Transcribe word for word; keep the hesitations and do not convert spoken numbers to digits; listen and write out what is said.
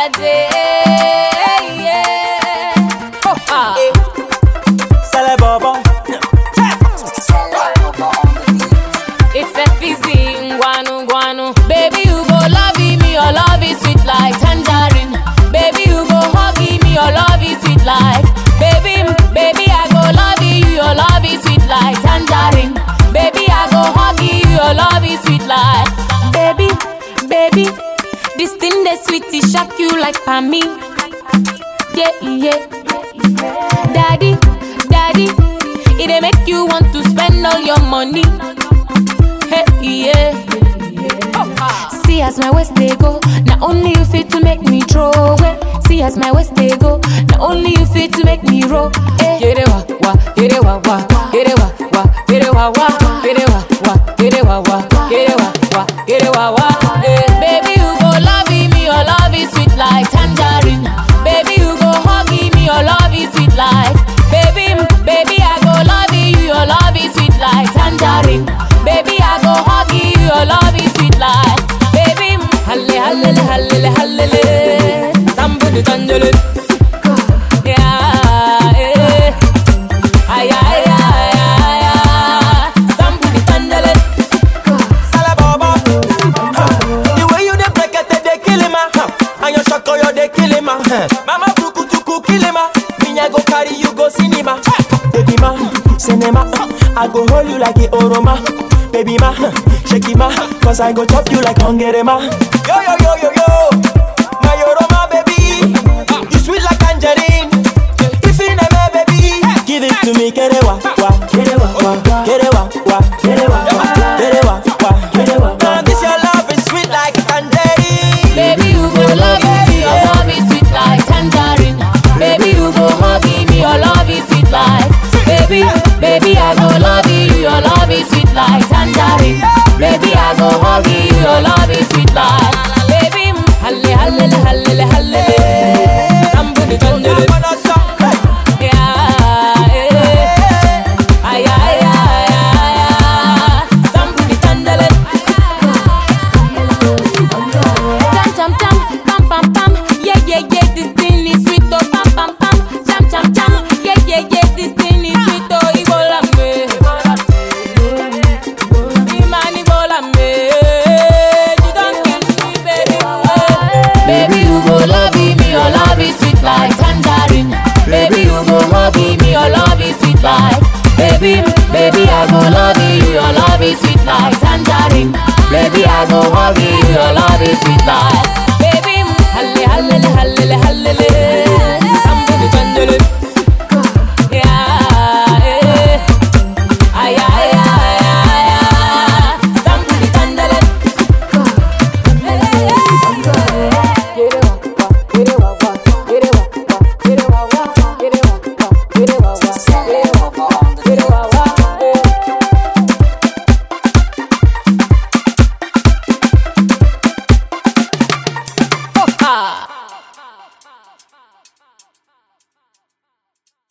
day. Yeah. Oh, ah. Sale bobo. It's F E C, guanu guanu. Baby, you go love me, your love is sweet like tangerine. Baby, you go hug me, your love is sweet like. Baby, baby, I go love you, your love is sweet like tangerine. Baby, I go hug you, your love is sweet like. Baby, baby, this thing that sweet, it shock you like for me. Yeah, yeah. Daddy, daddy, it dey make you want to spend all your money. Hey, yeah. See as my waist they go, not only you fit to make me throw away. See as my waist they go, not only you fit to make me roll. Hey. Get it wa wa, get it wa wa, get it wa wa, get it wa wa, get it wa wa, get it wa wa, get it wa wa, get it wa wa. Hey. Baby you go love me, your love is sweet like tangerine. Baby you go hug me, your love is sweet like. Baby, baby I go love you, your love is sweet like tangerine. Baby I go hug you, your love is sweet like. Baby, halle halle halle halle, tambudi tanjele. Yeah, eh. Ay ay ay ay ay, tambudi tanjele. Sale bobo. The way you dey break it, they kill him, ah. And your shako, you dey kill him, ah. Mama buku tuku kill him, ah. Me I go carry you go cinema. Baby ma, cinema. I go hold you like a oroma. Baby ma, shake it ma, cause I go chop you like hungry ma. Yo yo yo yo yo, my oroma baby, you sweet like tangerine. If you never baby, give it to me, get it wa wa, get it wa wa, get it wa wa, get it wa wa, get it wa wa, get it wa wa. Now this your love is sweet like tangerine. Baby you go love me, your love is sweet like tangerine. Baby you go hug me, your love is sweet like. Baby, baby I go love you, your love is sweet like tangerine. Baby I go hug you, your love is sweet like. Baby, halle halle halle halle, tambudi tanjele. Yeah, eh. Ay ay ay ay ay, tambudi tanjele. Jam jam jam, pam pam pam, yeah yeah yeah, this thing is sweet oh pam pam pam. Jam jam jam, yeah yeah yeah, this thing is sweet oh Ibola me. Imani Ibola me, you don't kill me baby. Baby you go love me, your love is sweet like tangerine. Baby you go hug me, your love is sweet like. Baby, baby I go love you, your love is sweet like tangerine. Baby I go hug you, your love is sweet like. Baby, halle halle halle.